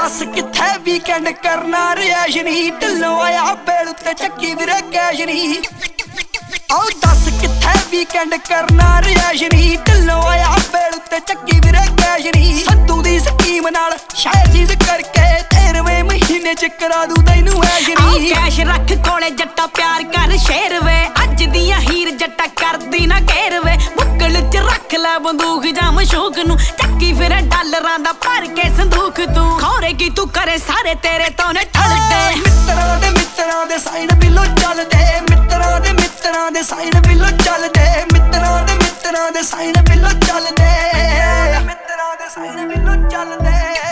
दस किथे वीकेंड करना रियाज नी ढिल्लों आया बेल उत्ते चक्की विरे कैश नी दस किथे वीकेंड करना रियाज नी ढिल्लों आया बेल उत्ते चक्की विरे कैश नी संधू दी स्कीम नाल शायद चीज करके 13वें महीने च करा दूं तैनू ऐश नी कैश रख कोले जट्टा प्यार कर शेर वे अज दियां हीर जट्टा करदी ना घेर वे बुक्कल च रख लै बंदूक जां मशूक नू चक्की फिरे डॉलरां दा भर के संदूक तू खौरे की तू करे सारे तेरे तो ने ठलदे मित्तरां दे साइन बिलो चलदे मित्तरां दे साइन बिलो चलदे मित्तरां दे साइन बिलो चलदे मित्तरां दे साइन बिलो चलदे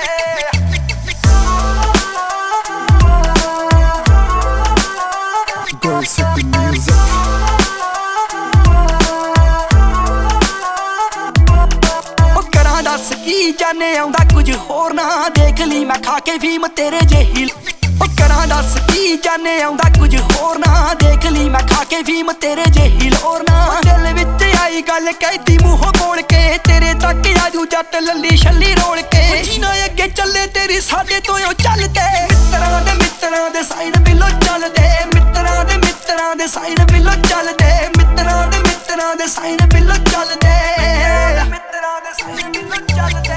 दस की जाने आउंदा कुछ होर ना देख ली मैं खा के फीम तेरे जेही करा दस की जाने आउंदा कुछ होर ना देख ली मैं खा के फीम तेरे जेही लोर ना दिल विच आई गल कहती मूंहों बोल के तेरे तक आजू जट लल्ली छल्ली रोल के जीना अगे चले तेरी साडे तो चलदे मित्तरां दे साइन बिलो चलदे मित्तरां दे साइन बिलो चलदे मित्तरां दे साइन बिलो चलदे मित्तरां दे साइन बिलो चलदे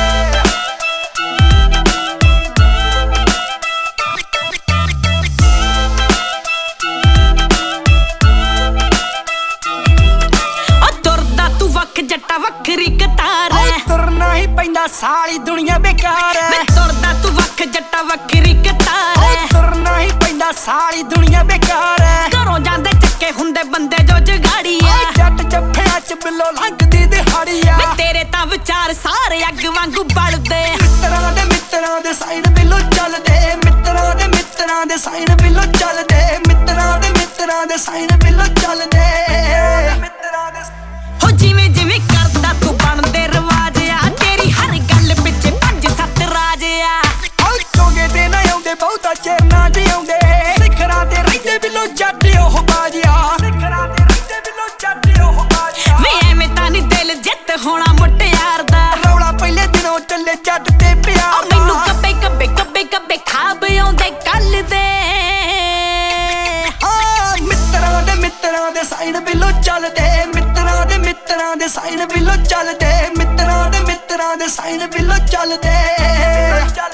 जट्टा वखरी कतार तुरना ही पैंदा सारी दुनिया बेकार है तुरदा तू वख जट्टा वखरी कतार तुरना ही पैंदा सारी दुनिया बेकार है घरों जांदे चक्के हुंदे बंदे जो जगाड़ी आ जट जफ्फियां च बिलो लंघदी दिहाड़ी आ तेरे तां विचार सारे अग वांगू बलदे मित्तरां दे साइन बिलो चलदे मित्तरां दे साइन बिलो चलदे मित्तरां दे साइन बिलो चलदे मित्तरां दे हो जिवें जिवें करदा तू बनदे रवाज आ तेरी हर गल पिछे 5-7 राज आ चोगे ते ना आउंदे बहुता चेर ना जिउंदे सिखरां ते रहिंदे बिलो जट ओह बाजिया सिखरां ते रहिंदे बिलो जट ओह बाजिया वे एवें तां नी दिल जित होना मुटियार दा रौला पहले दिनों चले जट ते प्यार मैनू कब्बे खाब आउंदे कल दे मित्तरां दे साइन बिलो चलदे मित्तरां दे साइन बिलो चलदे मित्तरां दे साइन बिलो चलदे